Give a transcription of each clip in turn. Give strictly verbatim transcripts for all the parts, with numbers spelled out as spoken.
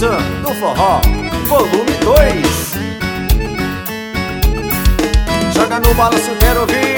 Tchan do Forró, volume dois. Joga no balanço, eu quero ouvir.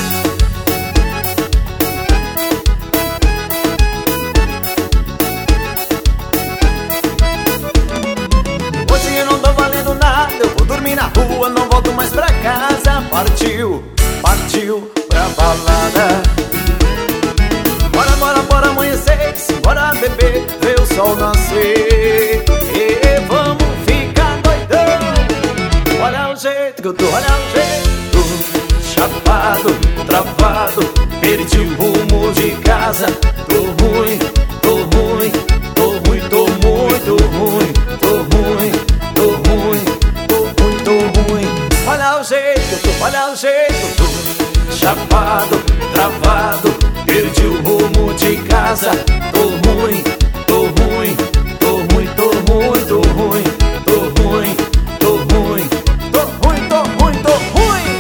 Hoje eu não tô valendo nada, eu vou dormir na rua, não volto mais pra casa. Partiu, partiu pra balada. Bora, bora, bora amanhecer, simbora beber, ver o sol nascer. E vamos ficar doidão. Olha o jeito que eu tô, olha o jeito. Chapado, travado, perdi o rumo de casa. Tô ruim, tô ruim, tô ruim, tô muito ruim. Tô ruim, tô ruim, tô ruim, tô ruim. Olha o jeito que eu tô, olha o jeito que eu tô. Chapado, travado, perdi o rumo de casa. Tô ruim, tô ruim, tô ruim, tô ruim, tô ruim, tô ruim, tô ruim, tô ruim, tô ruim, tô ruim.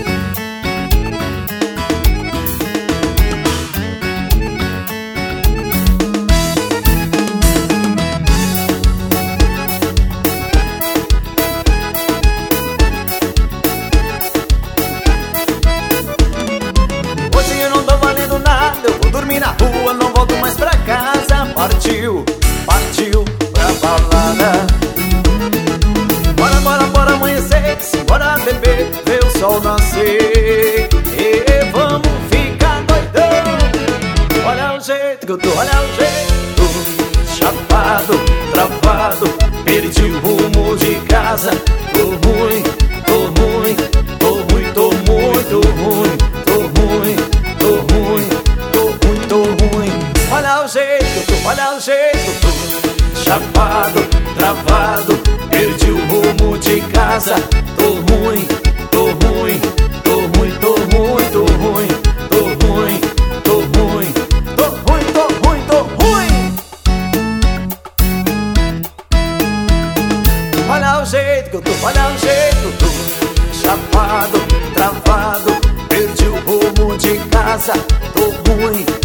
Hoje eu não tô valendo nada, eu vou dormir na rua, não volto mais pra casa. Partiu, partiu pra balada. Bora, bora, bora amanhecer, simbora beber, ver o sol nascer. E vamos ficar doidão. Olha o jeito que eu tô, olha o jeito. Chapado, travado, perdi o rumo de casa. Tô ruim, tô ruim, tô ruim, tô muito ruim. Tô ruim, tô ruim, tô ruim, tô ruim. Olha o jeito que eu tô, olha o jeito que eu tô. Chapado, travado, perdi o rumo de casa. Tô ruim, tô ruim, tô ruim, tô ruim, tô ruim, tô ruim, tô ruim, tô ruim, tô ruim, tô ruim. Olha o jeito que eu tô, olha o jeito que eu tô. Chapado, travado, perdi o rumo de casa. Tô ruim.